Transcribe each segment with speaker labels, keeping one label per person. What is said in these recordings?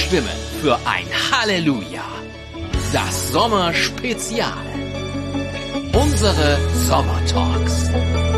Speaker 1: Stimmen für ein Halleluja. Das Sommerspezial. Unsere Sommertalks.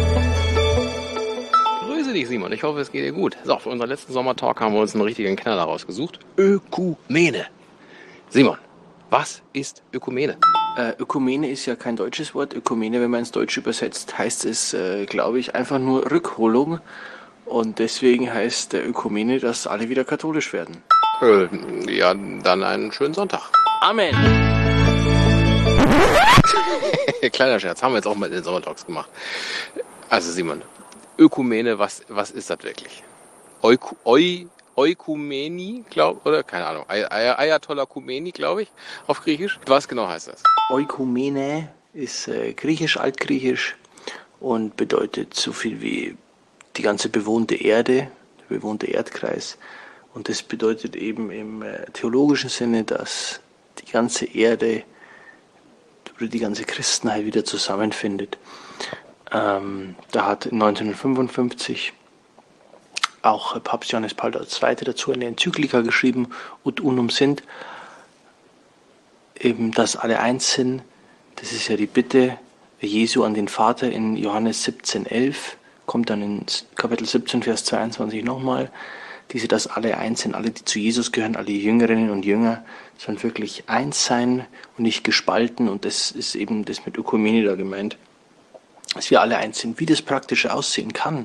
Speaker 2: Grüße dich, Simon. Ich hoffe, es geht dir gut. So, für unseren letzten Sommertalk haben wir uns einen richtigen Knaller rausgesucht. Ökumene. Simon, was ist Ökumene?
Speaker 3: Ökumene ist ja kein deutsches Wort. Ökumene, wenn man ins Deutsche übersetzt, heißt es, glaube ich, einfach nur Rückholung. Und deswegen heißt der Ökumene, dass alle wieder katholisch werden.
Speaker 2: Ja, dann einen schönen Sonntag.
Speaker 3: Amen.
Speaker 2: Kleiner Scherz, haben wir jetzt auch mal in den Sommertalks gemacht. Also Simon, Ökumene, was ist das wirklich? Eukumeni, oder? Keine Ahnung. Ayatollah Khomeini, glaube ich, auf Griechisch. Was genau heißt das?
Speaker 3: Eukumene ist griechisch, altgriechisch und bedeutet so viel wie die ganze bewohnte Erde, der bewohnte Erdkreis. Und das bedeutet eben im theologischen Sinne, dass die ganze Erde oder die ganze Christenheit wieder zusammenfindet. Da hat 1955 auch Papst Johannes Paul II. Dazu eine Enzyklika geschrieben, Ut Unum Sint, eben, dass alle eins sind. Das ist ja die Bitte Jesu an den Vater in Johannes 17,11, kommt dann in Kapitel 17, Vers 22 nochmal. Dass alle eins sind, alle, die zu Jesus gehören, alle Jüngerinnen und Jünger, sollen wirklich eins sein und nicht gespalten. Und das ist eben das mit Ökumene da gemeint, dass wir alle eins sind. Wie das praktisch aussehen kann,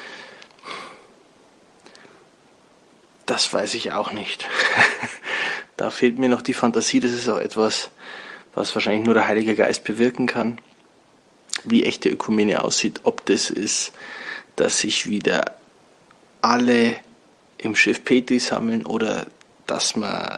Speaker 3: das weiß ich auch nicht. Da fehlt mir noch die Fantasie. Das ist auch etwas, was wahrscheinlich nur der Heilige Geist bewirken kann. Wie echte Ökumene aussieht, ob das ist, dass sich wieder alle im Schiff Petri sammeln oder dass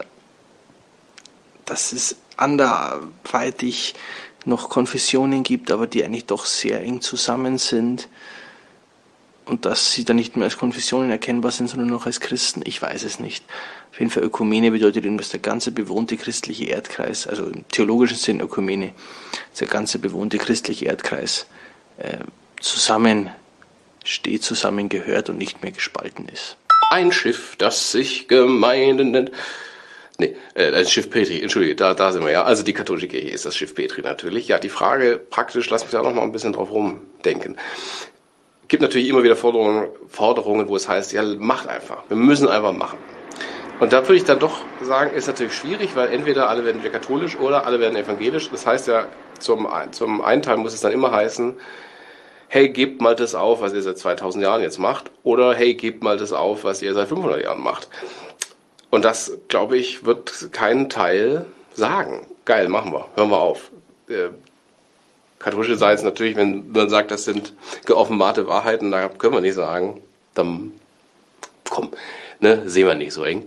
Speaker 3: es anderweitig noch Konfessionen gibt, aber die eigentlich doch sehr eng zusammen sind und dass sie dann nicht mehr als Konfessionen erkennbar sind, sondern noch als Christen. Ich weiß es nicht. Auf jeden Fall Ökumene bedeutet eben, dass der ganze bewohnte christliche Erdkreis, also im theologischen Sinn Ökumene, der ganze bewohnte christliche Erdkreis zusammensteht, zusammengehört und nicht mehr gespalten ist.
Speaker 2: Ein Schiff, das sich Gemeinde nennt. Nee, das Schiff Petri, entschuldige, da sind wir ja. Also die katholische Kirche ist das Schiff Petri natürlich. Ja, die Frage praktisch, lass mich da noch mal ein bisschen drauf rumdenken. Es gibt natürlich immer wieder Forderungen, wo es heißt, ja, macht einfach. Wir müssen einfach machen. Und da würde ich dann doch sagen, ist natürlich schwierig, weil entweder alle werden wieder katholisch oder alle werden evangelisch. Das heißt ja, zum einen Teil muss es dann immer heißen, hey, gebt mal das auf, was ihr seit 2000 Jahren jetzt macht. Oder hey, gebt mal das auf, was ihr seit 500 Jahren macht. Und das, glaube ich, wird kein Teil sagen. Geil, machen wir, hören wir auf. Katholische Seite natürlich, wenn man sagt, das sind geoffenbarte Wahrheiten, da können wir nicht sagen, dann komm, sehen wir nicht so eng.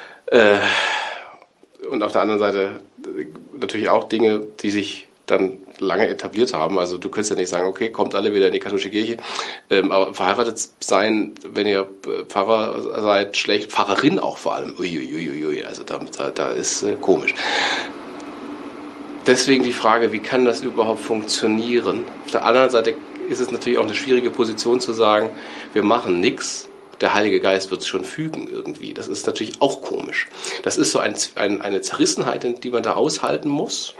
Speaker 2: Und auf der anderen Seite natürlich auch Dinge, die sich dann lange etabliert haben. Also du könntest ja nicht sagen, okay, kommt alle wieder in die katholische Kirche, aber verheiratet sein, wenn ihr Pfarrer seid, schlecht, Pfarrerin auch vor allem, uiuiuiui, also da ist komisch. Deswegen die Frage, wie kann das überhaupt funktionieren? Auf der anderen Seite ist es natürlich auch eine schwierige Position zu sagen, wir machen nichts, der Heilige Geist wird es schon fügen irgendwie. Das ist natürlich auch komisch. Das ist so eine Zerrissenheit, die man da aushalten muss.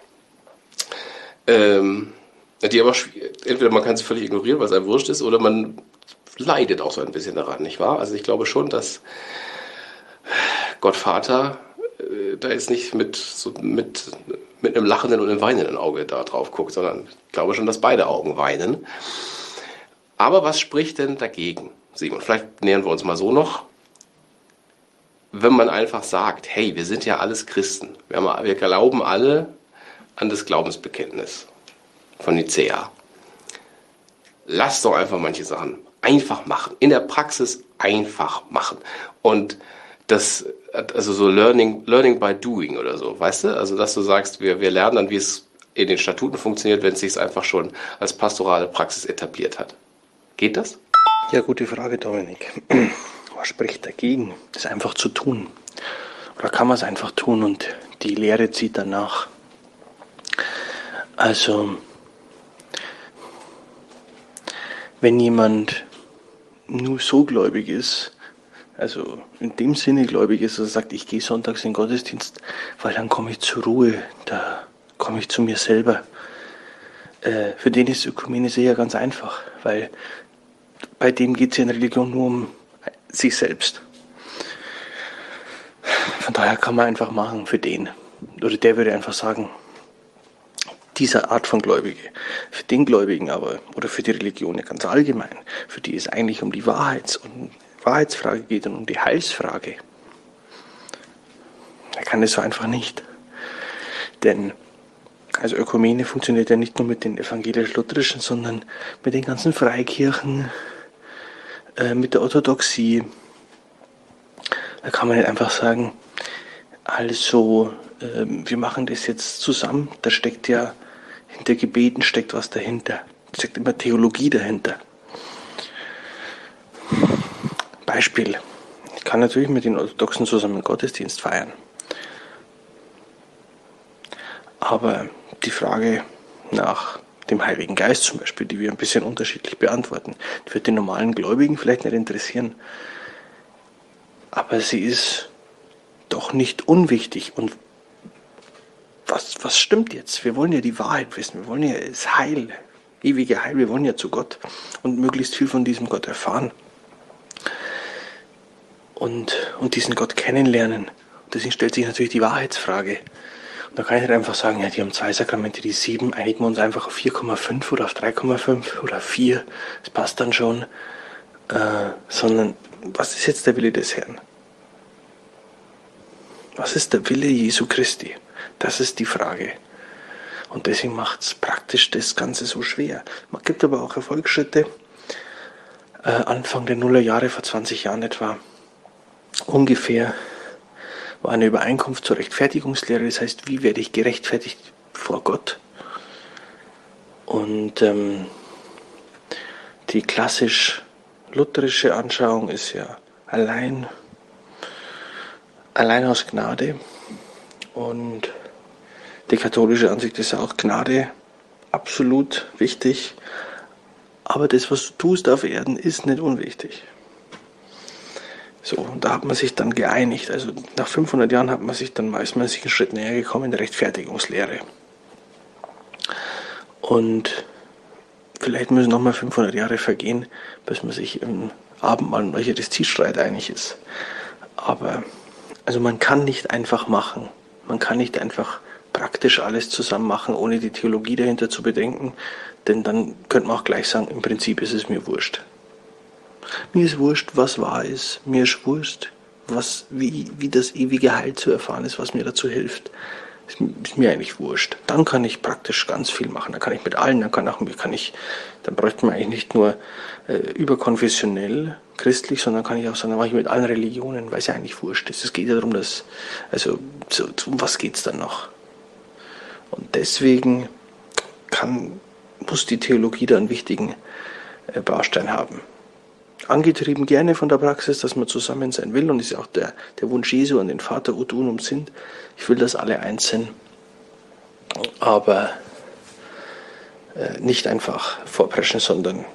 Speaker 2: Die aber entweder man kann es völlig ignorieren, weil es einem wurscht ist, oder man leidet auch so ein bisschen daran, nicht wahr? Also ich glaube schon, dass Gott Vater da jetzt nicht mit einem lachenden und einem weinenden Auge da drauf guckt, sondern ich glaube schon, dass beide Augen weinen. Aber was spricht denn dagegen, Simon? Vielleicht nähern wir uns mal so noch. Wenn man einfach sagt, hey, wir sind ja alles Christen. Wir glauben alle an das Glaubensbekenntnis von Nicäa. Lass doch einfach manche Sachen einfach machen. In der Praxis einfach machen. Und das, also so Learning by Doing oder so, weißt du? Also, dass du sagst, wir lernen dann, wie es in den Statuten funktioniert, wenn es sich einfach schon als pastorale Praxis etabliert hat. Geht das?
Speaker 3: Ja, gute Frage, Dominik. Was spricht dagegen, das einfach zu tun? Oder kann man es einfach tun und die Lehre zieht danach? Also, wenn jemand nur so gläubig ist, Also in dem Sinne gläubig ist, dass er sagt, ich gehe sonntags in den Gottesdienst, weil dann komme ich zur Ruhe, da komme ich zu mir selber. Für den ist Ökumene sicher ganz einfach, weil bei dem geht es ja in Religion nur um sich selbst. Von daher kann man einfach machen für den. Oder der würde einfach sagen, dieser Art von Gläubige, für den Gläubigen aber, oder für die Religion ja ganz allgemein, für die es eigentlich um die Wahrheitsfrage geht und um die Heilsfrage. Er kann es so einfach nicht. Denn also Ökumene funktioniert ja nicht nur mit den evangelisch-lutherischen, sondern mit den ganzen Freikirchen, mit der Orthodoxie. Da kann man nicht einfach sagen, also wir machen das jetzt zusammen. Da steckt ja hinter Gebeten steckt was dahinter. Da steckt immer Theologie dahinter. Beispiel. Ich kann natürlich mit den Orthodoxen zusammen einen Gottesdienst feiern. Aber die Frage nach dem Heiligen Geist zum Beispiel, die wir ein bisschen unterschiedlich beantworten, die wird den normalen Gläubigen vielleicht nicht interessieren. Aber sie ist doch nicht unwichtig. Und was stimmt jetzt? Wir wollen ja die Wahrheit wissen. Wir wollen ja das Heil, ewige Heil. Wir wollen ja zu Gott und möglichst viel von diesem Gott erfahren. Und diesen Gott kennenlernen. Und deswegen stellt sich natürlich die Wahrheitsfrage. Und da kann ich nicht einfach sagen, ja, die haben 2 Sakramente, die 7, einigen wir uns einfach auf 4,5 oder auf 3,5 oder 4. Das passt dann schon. Sondern, was ist jetzt der Wille des Herrn? Was ist der Wille Jesu Christi? Das ist die Frage. Und deswegen macht es praktisch das Ganze so schwer. Man gibt aber auch Erfolgsschritte. Anfang der Nullerjahre, vor 20 Jahren etwa, ungefähr, war eine Übereinkunft zur Rechtfertigungslehre. Das heißt, wie werde ich gerechtfertigt vor Gott? Und die klassisch-lutherische Anschauung ist ja allein aus Gnade. Und die katholische Ansicht ist ja auch Gnade absolut wichtig. Aber das, was du tust auf Erden, ist nicht unwichtig. So, und da hat man sich dann geeinigt. Also nach 500 Jahren ist man sich einen Schritt näher gekommen in der Rechtfertigungslehre. Und vielleicht müssen nochmal 500 Jahre vergehen, bis man sich im Abendmahl und Eucharistiestreit einig ist. Aber also man kann nicht einfach machen. Man kann nicht einfach praktisch alles zusammen machen, ohne die Theologie dahinter zu bedenken. Denn dann könnte man auch gleich sagen, im Prinzip ist es mir wurscht. Mir ist wurscht, was wahr ist. Mir ist wurscht, wie das ewige Heil zu erfahren ist, was mir dazu hilft. Ist mir eigentlich wurscht. Dann kann ich praktisch ganz viel machen. Dann kann ich mit allen, dann bräuchte man eigentlich nicht nur überkonfessionell christlich, sondern kann ich auch sagen, dann mache ich mit allen Religionen, weil es ja eigentlich wurscht ist. Es geht ja darum, um was geht es dann noch? Und deswegen muss die Theologie da einen wichtigen Baustein haben. Angetrieben gerne von der Praxis, dass man zusammen sein will, und ist ja auch der Wunsch Jesu an den Vater ut unum sind. Ich will, dass alle eins sind, aber nicht einfach vorpreschen, sondern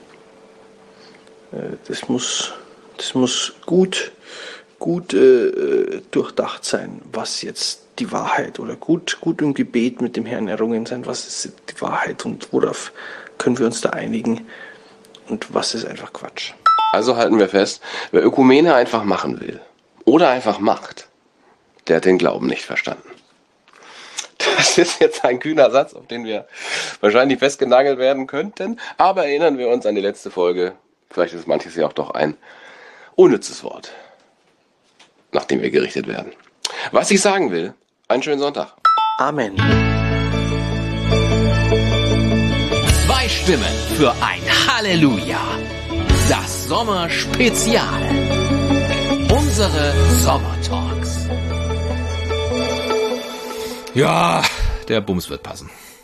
Speaker 3: das muss gut durchdacht sein, was jetzt die Wahrheit, oder gut im Gebet mit dem Herrn errungen sein, was ist die Wahrheit und worauf können wir uns da einigen und was ist einfach Quatsch.
Speaker 2: Also halten wir fest, wer Ökumene einfach machen will oder einfach macht, der hat den Glauben nicht verstanden. Das ist jetzt ein kühner Satz, auf den wir wahrscheinlich festgenagelt werden könnten, aber erinnern wir uns an die letzte Folge, vielleicht ist manches ja auch doch ein unnützes Wort, nach dem wir gerichtet werden. Was ich sagen will, einen schönen Sonntag.
Speaker 3: Amen.
Speaker 1: 2 Stimmen für ein Halleluja. Das Sommerspezial. Unsere Sommertalks. Ja, der Bums wird passen.